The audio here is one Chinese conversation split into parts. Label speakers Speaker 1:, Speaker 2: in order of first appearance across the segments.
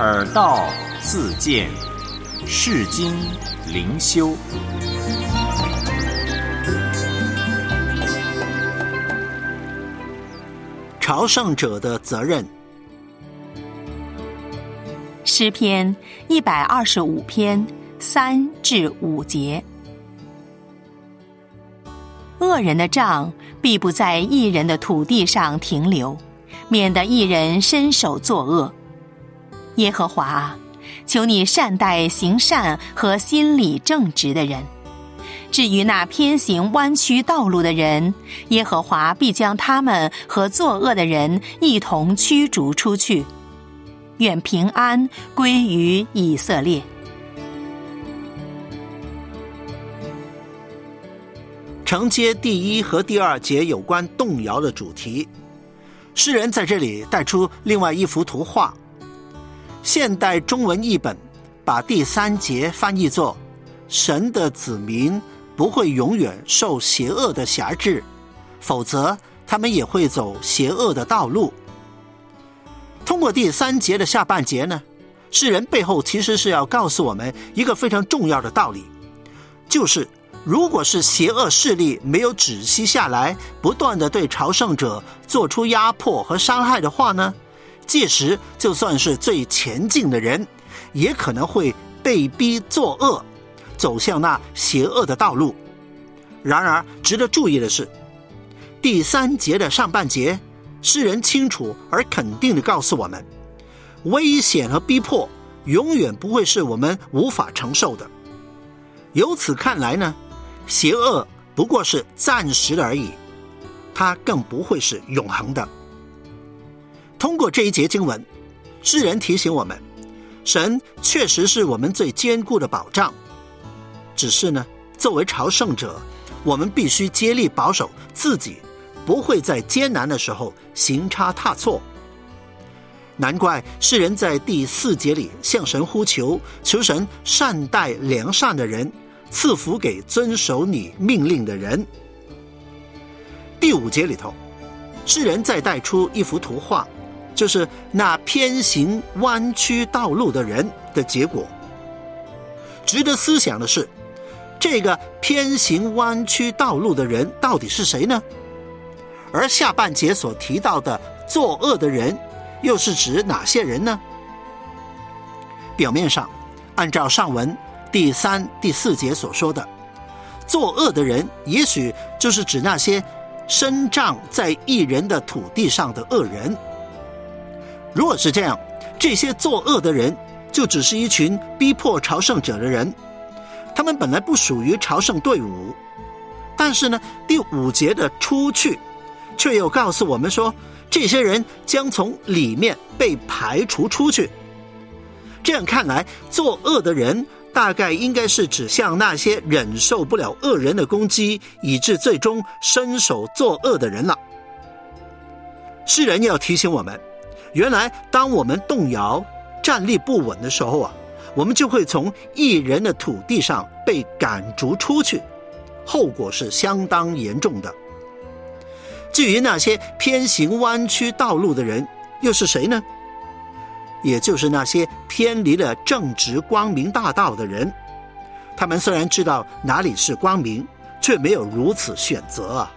Speaker 1: 耳道自见，世经灵修。
Speaker 2: 朝圣者的责任。
Speaker 3: 诗篇125篇3至5节。恶人的杖必不在义人的土地上停留，免得义人伸手作恶。耶和华啊，求你善待行善和心里正直的人。至于那偏行弯曲道路的人，耶和华必将他们和作恶的人一同驱逐出去。愿平安归于以色列。
Speaker 2: 承接第1和第2节有关动摇的主题，诗人在这里带出另外一幅图画。现代中文译本把第3节翻译作神的子民不会永远受邪恶的辖制，否则他们也会走邪恶的道路。通过第3节的下半节呢，诗人背后其实是要告诉我们一个非常重要的道理，就是如果是邪恶势力没有止息下来，不断地对朝圣者做出压迫和伤害的话呢，届时就算是最前进的人，也可能会被逼作恶，走向那邪恶的道路。然而值得注意的是，第3节的上半节，诗人清楚而肯定地告诉我们，危险和逼迫永远不会是我们无法承受的。由此看来呢，邪恶不过是暂时的而已，它更不会是永恒的。通过这一节经文，诗人提醒我们，神确实是我们最坚固的保障，只是呢，作为朝圣者，我们必须竭力保守自己不会在艰难的时候行差踏错。难怪诗人在第4节里向神呼求，求神善待良善的人，赐福给遵守你命令的人。第5节里头，诗人再带出一幅图画，就是那偏行弯曲道路的人的结果。值得思想的是，这个偏行弯曲道路的人到底是谁呢？而下半节所提到的作恶的人又是指哪些人呢？表面上按照上文第3、第4节所说的，作恶的人也许就是指那些生长在义人的土地上的恶人。如果是这样，这些作恶的人就只是一群逼迫朝圣者的人，他们本来不属于朝圣队伍，但是呢，第5节的出去却又告诉我们说，这些人将从里面被排除出去。这样看来，作恶的人大概应该是指向那些忍受不了恶人的攻击，以致最终伸手作恶的人了。诗人要提醒我们，原来当我们动摇、站立不稳的时候啊，我们就会从义人的土地上被赶逐出去，后果是相当严重的。至于那些偏行弯曲道路的人又是谁呢？也就是那些偏离了正直光明大道的人。他们虽然知道哪里是光明，却没有如此选择啊。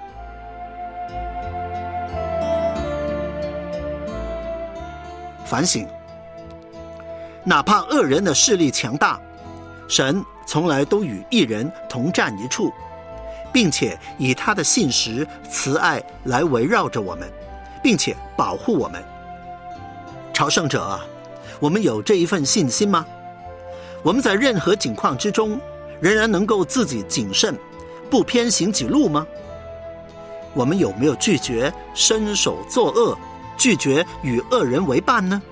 Speaker 2: 反省，哪怕恶人的势力强大，神从来都与义人同站一处，并且以他的信实、慈爱来围绕着我们，并且保护我们。朝圣者啊，我们有这一份信心吗？我们在任何境况之中，仍然能够自己谨慎，不偏行己路吗？我们有没有拒绝伸手作恶，拒绝与恶人为伴呢？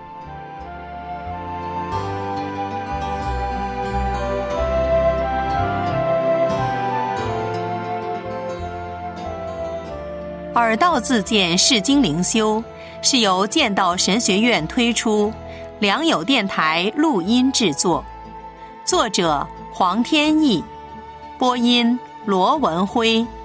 Speaker 3: 耳道自见世经灵修是由剑道神学院推出，良友电台录音制作，作者黄天意，播音罗文辉。